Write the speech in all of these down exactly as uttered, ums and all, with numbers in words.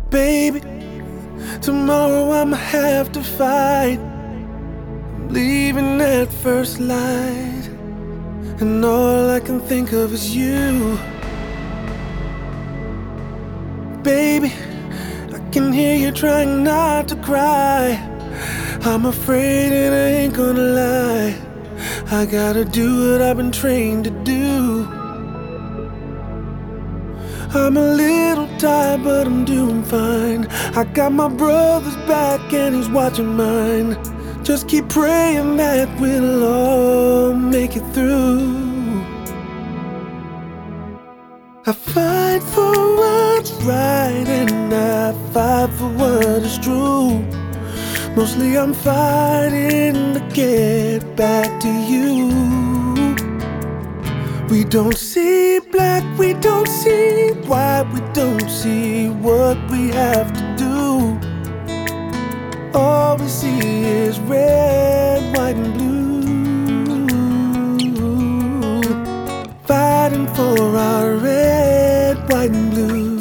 Baby, tomorrow I'ma have to fight. I'm leaving at first light, and all I can think of is you. Baby, I can hear you trying not to cry. I'm afraid and I ain't gonna lie, I gotta do what I've been trained to do. I'm a little tired, but I'm doing fine. I got my brother's back and he's watching mine. Just keep praying that we'll all make it through. I fight for what's right and I fight for what is true. Mostly I'm fighting to get back to you. We don't see black, we don't see white, we don't see what we have to do. All we see is red, white and blue. Fighting for our red, white and blue.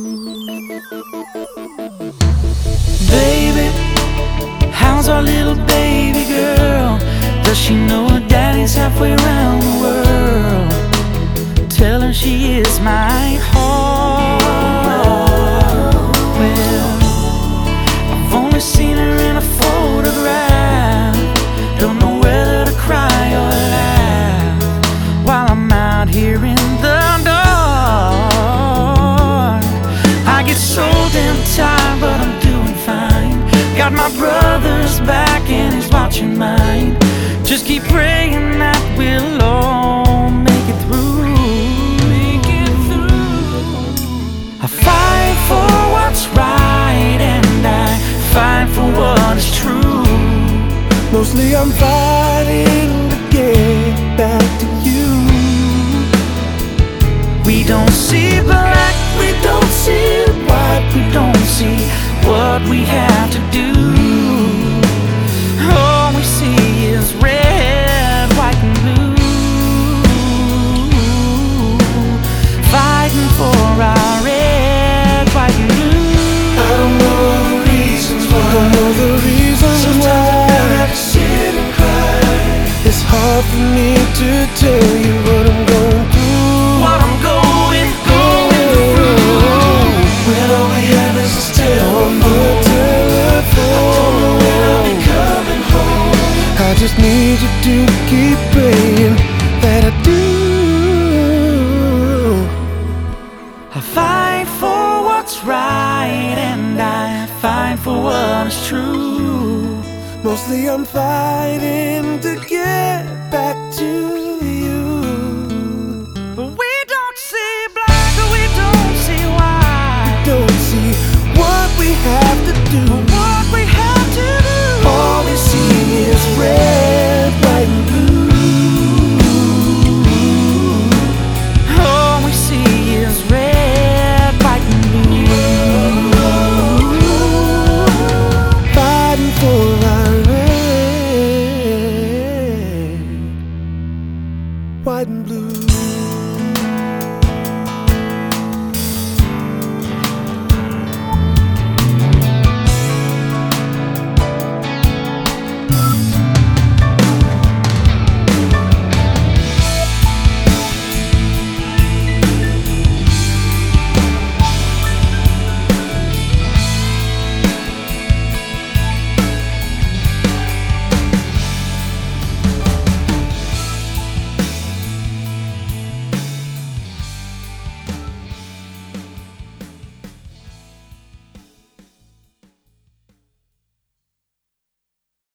Baby, how's our little baby girl? Does she know her daddy's halfway around the world? Tell her she is my heart. Well, I've only seen her in a photograph. Don't know whether to cry or laugh while I'm out here in the dark. I get so damn tired, but I'm doing fine. Got my brother's back and he's watching mine. Just keep praying that we'll all make it through. Make it through. I fight for what's right and I fight for what is true. Mostly I'm fighting to get back to you. We don't see black, we don't see white, we don't see what we have to do. All we see is red, white and blue. Fighting for our red, white and blue. I don't know the reasons why, don't know the reasons Sometimes why. I have to sit and cry. It's hard for me to tell you what I'm going through. What I'm going, going through. When all we have is this telephone, the telephone. I don't know when I'll be coming home. I just need you to keep praying that I do. I fight for what's right and I fight for what is true. Mostly I'm fighting to